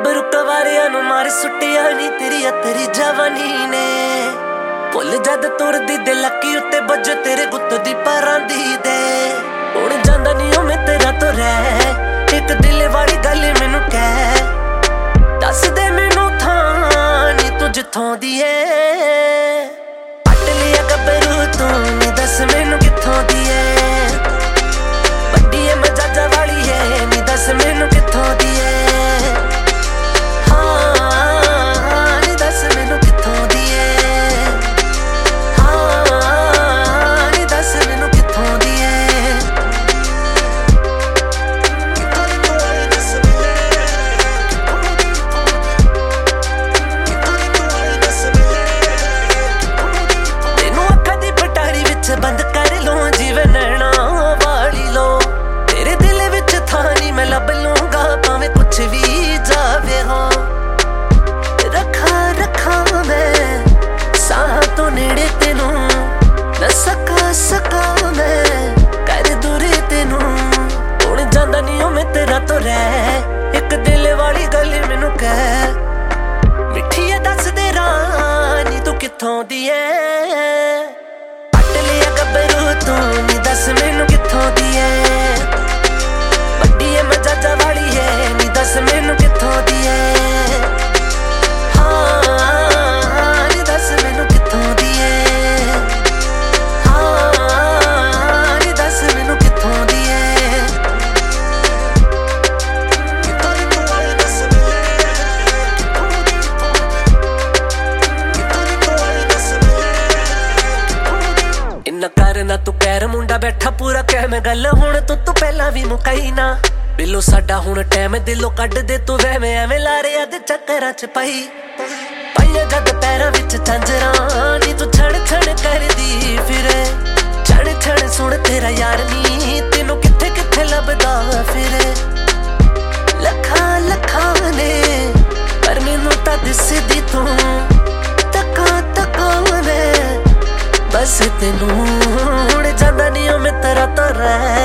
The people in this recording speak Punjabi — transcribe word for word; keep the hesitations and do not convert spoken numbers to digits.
ਗੱਭਰੂ ਕਵਾਰਿਆਂ ਨੂੰ ਮਾਰ ਸੁੱਟਿਆ ਨੀ ਤੇਰੀ ਅਤਰੀ ਜਵਾਨੀ ਨੇ। ਭੁੱਲ ਜਦ ਤੁਰਦੀ ਦੇ ਲੱਕੀ ਉੱਤੇ ਵੱਜ ਤੇਰੇ ਗੁੱਤ ਦੀ ਪਰਾਂਦੀ ਦੇ। ਹੁਣ ਜਾਂਦਾ ਨੀ ਉਹ ਮੈਂ ਤੇਰਾ ਤੋਂ ਰਹਿ, ਇੱਕ ਦਿਲ ਵਾਲੀ ਗੱਲ ਮੈਨੂੰ ਕਹਿ। ਦੱਸ ਦੇ ਮੈਨੂੰ ਥਾਂ ਨੀ ਤੂੰ ਜਿੱਥੋਂ ਦੀ ਏ। ਪੱਟ ਲਿਆ ਗੱਭਰੂ ਤੂੰ ਨੀ ਦੱਸ ਮੈਨੂੰ ਕਿੱਥੋਂ ਦੀ ਏ। ਵੱਡੀ ਏ ਮਜਾਜਾ ਵਾਲੀ ਏ ਨੀ ਦੱਸ ਮੈਨੂੰ ਕਿੱਥੋਂ ਦੀ ਏ। ਬੰਦ ਕਰ ਲੋ ਜਿਵੇਂ ਨੈਣਾ ਵਾਲੀ ਲੋ, ਤੇਰੇ ਦਿਲ ਵਿੱਚ ਥਾਂ ਨੀ ਮੈਂ ਲੱਭ ਲੂੰਗਾ ਭਾਵੇਂ ਕੁਛ ਵੀ ਜਾਵੇ। ਹਾਂ ਰੱਖਾ ਰੱਖਾ ਮੈਂ ਸਾਹ ਤੋਂ ਨੇੜੇ ਤੈਨੂੰ, ਨਾ ਸਕਾ ਸਕਾ ਮੈਂ ਕਰ ਦੂਰੇ ਤੈਨੂੰ। ਹੁਣ ਜਾਂਦਾ ਨੀ ਉਹ ਮੈਂ ਤੇਰਾ ਤੋਂ ਰਹਿ, ਇੱਕ ਦਿਲ ਵਾਲੀ ਗੱਲ ਮੈਨੂੰ ਕਹਿ। ਮਿੱਠੀ ਏ ਦੱਸ ਦੇ ਰਾਣੀ ਤੂੰ ਕਿੱਥੋਂ ਦੀ ਏ। ਗੱਭਰੂ ਤੂੰ ਨੀ ਦੱਸ ਮੈਨੂੰ ਕਿੱਥੋਂ ਦੀ ਏ। ਵੱਡੀ ਏ ਮਜਾਜਾ ਵਾਲੀ ਏ ਨੀ ਦੱਸ ਮੈਨੂੰ ਕਿੱਥੋਂ ਦੀ ਏ। ਹਾਂ ਨੀ ਦੱਸ ਮੈਨੂੰ ਕਿੱਥੋਂ ਦੀ ਏ। ਹਾਂ ਨੀ ਦੱਸ ਮੈਨੂੰ ਕਿੱਥੋਂ ਦੀ ਏ। ਇੰਨਾ ਕਰ ਨਾ ਤੂੰ ਕਹਿਰ ਮੁੰਡਾ ਬੈਠਾ ਪੂਰਾ ਕਹਿ ਮੈਂ ਗੱਲ ਹੁਣ ਤੂੰ ਤੂੰ ਪਹਿਲਾਂ ਵੀ ਮੁਕਾਈ ਨਾ। ਬਿੱਲੋ ਸਾਡਾ ਹੁਣ ਟਾਈਮ ਦਿਲੋਂ ਕੱਢ ਦੇ ਤੂੰ ਵਹਿਵੇਂ ਐਵੇਂ ਲਾਰਿਆ ਦੇ ਚੱਕਰਾਂ ਚ ਪਈ। ਪਾਈਆਂ ਜਦ ਪੈਰਾਂ ਵਿੱਚ ਝਾਂਜਰਾਂ ਨੀ ਤੂੰ ਛਣ ਛਣ ਕਰਦੀ ਫਿਰੇ। ਛਣ ਛਣ ਸੁਣ ਤੇਰਾ ਯਾਰ ਨੀ ਤੈਨੂੰ ਕਿੱਥੇ ਕਿੱਥੇ ਲੱਭਦਾ ਫਿਰੇ। ਲੱਖਾਂ ਲੱਖਾਂ ਨੇ ਪਰ ਮੈਨੂੰ ਤਾਂ ਦਿਸਦੀ ਤੂੰ ਤੱਕਾਂ ਤੱਕਾਂ ਨੇ ਬਸ ਤੈਨੂੰ। ਹੁਣ ਜਾਂਦਾ ਨੀ ਉਹ ਮੈਂ ਤੇਰਾ ਤੋਂ ਰਹਿ,